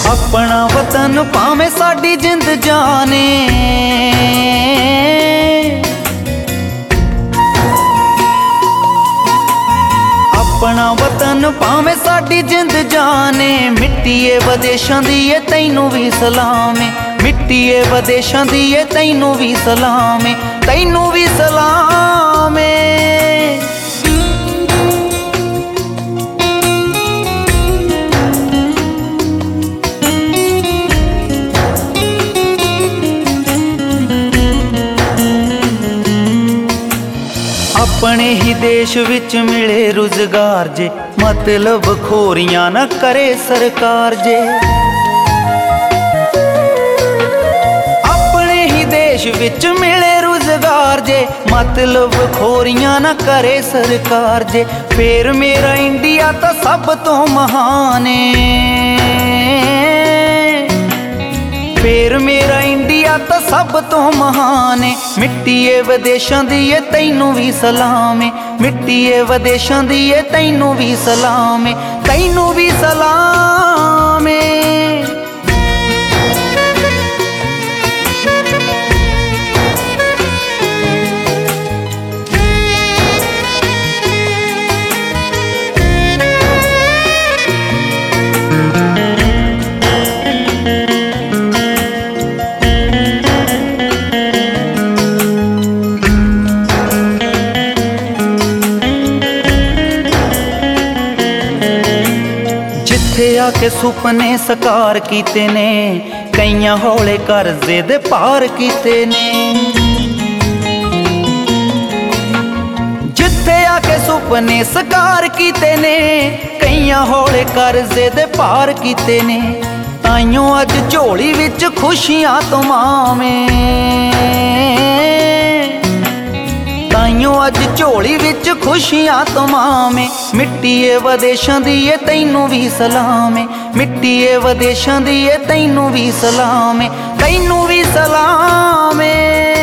अपना वतन भावें साडी जिंद जाने, अपना वतन भावें साडी जिंद जाने। मिट्टीए वदेशां दी ए तैनू भी सलाम है, मिट्टीए वदेशां दी ए तैनू भी सलाम है, तैनू भी सलाम है। अपने ही देश विच मिले रोजगार जे, मतलब खोरियां न करे सरकार जे। अपने ही देश विच मिले रोजगार जे, मतलब खोरियां न करे सरकार जे। फिर मेरा इंडिया तो सब तो महान है, फिर मेरा इंडिया तो सब तो महान है। मिट्टीए वदेशां दी ए तैनू भी सलाम है, मिट्टीए वदेशां दी ए तैनू भी सलाम है, तैनू भी सलाम है। जिथे आके सुपने साकार कीते ने, कईयां हौले कर्जे दे पार कीते ने। जिथे आके सुपने साकार कीते ने, कईयां हौले कर्जे दे पार कीते ने। ताइयों अज झोली विच खुशियां तमामें, ताइयों अज झोली विच खुशियां तमामें। मिट्टीए वदेशां दी ए तैनू भी सलाम है, मिट्टीए वदेशां दी ए तैनू भी सलाम है, तैनू भी सलाम है।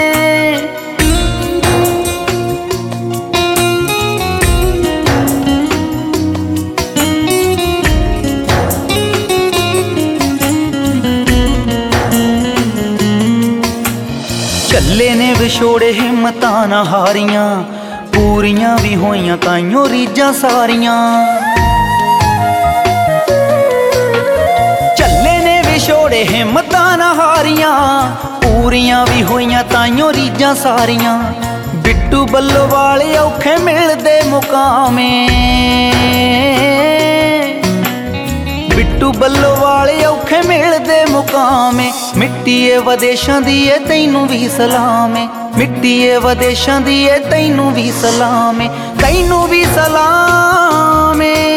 झल्ले ने विछोड़े हिम्मतां ना हारियां, पूरियां भी होइयां ताइयों रीजां सारियां। झल्ले ने विछोड़े हिम्मतां ना हारियां, पूरियां भी होइयां ताइयों रीजां सारियां। बिट्टू बल्लोवाल औखे मिलदे मुकामें, बिट्टू बल्लोवाल औखे मिलदे मुकामें। मिट्टीए वदेशां दी ए तैनू भी सलाम है, मिट्टीए वदेशां दी ए तैनू भी सलाम है, तैनू भी सलाम है।